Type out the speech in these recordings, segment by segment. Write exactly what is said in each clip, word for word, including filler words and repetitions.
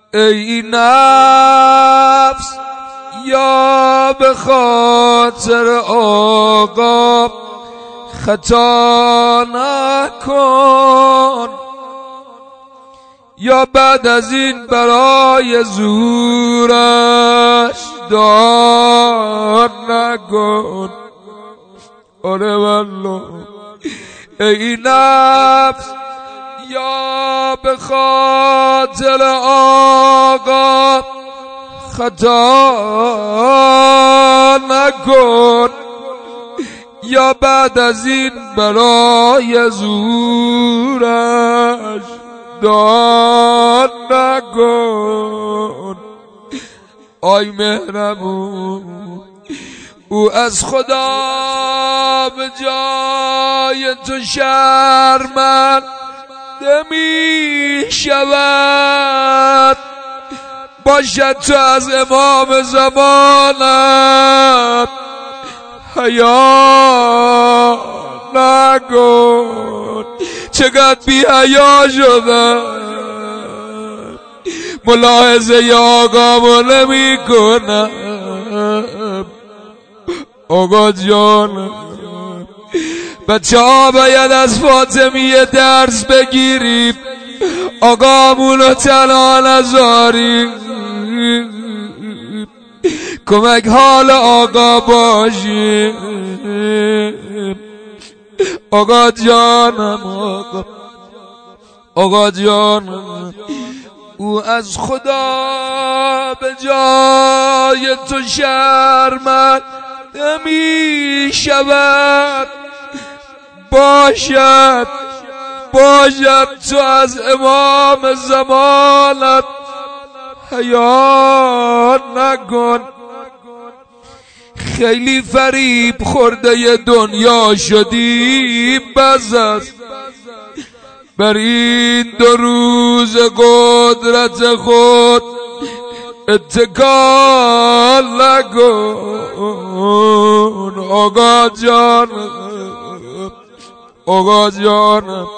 ای نفس یا به خاطر آقا خطا نکن، یا بعد از این برای زورش دار نکن. آره والله. ای نفس یا به خاطر آقا خطا نکن، یا بعد از این برای زورش داد نکن. آی مهربون، او از خدا به جای تو شرمنده می شود، باشد تو از امام زمانت حیا نکن. چقدر بی حیا شدم، ملاحظه ی آقامو نمی کنم. آقا جانم، بچه ها باید از فاطمیه درس بگیریم، آقامونو تنها نذاریم، کمک حال آقا باشیم. آقا جانم، آقا آقا جانم، او از خدا به جای تو شرمنده می شود، باشد باشد تو از امام زمانت حیا نکن. خیلی فریب خورده دنیا شدیم، بس است بر این دو روز قدرت خود اتکال نکن. آقا جانم، آقا جانم،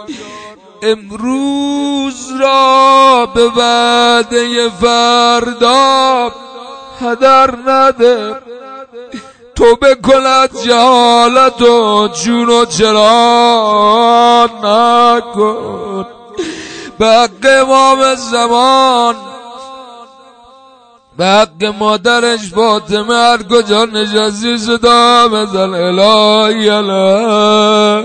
امروز را به وعده فردا هدر نده، توبه کن از جهالت و جون و چرا نکن. به حق امام زمان، به حق مادرش فاطمه هر کجا نشستی صدا بزن الهی الهی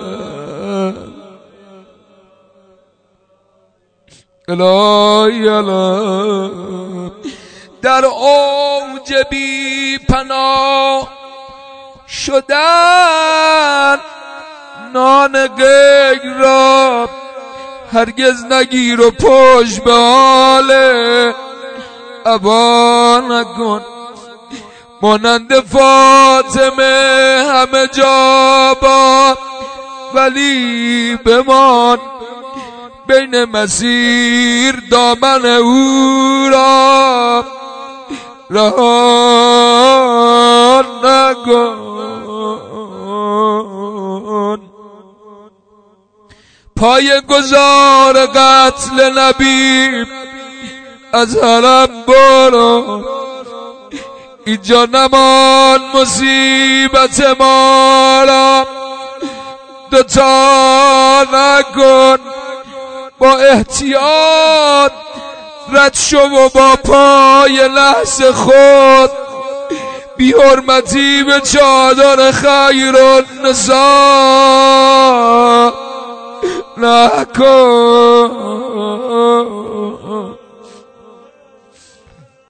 الهی الهی. در اوج بی پناه شدن نان غیر را هرگز نگیر و پشت به حال ابا نکن. مانند فاطمه همه جا با ولی بمان، بین مسیر دامن او را رها نکن. پای گذار قتل نبی از حرم برو، اینجا نمان مصیبت ما را دوتا نکن. با احتیاط رد شو و با پای لحظ خود بی حرمتی به چادر خیر النساء نکن.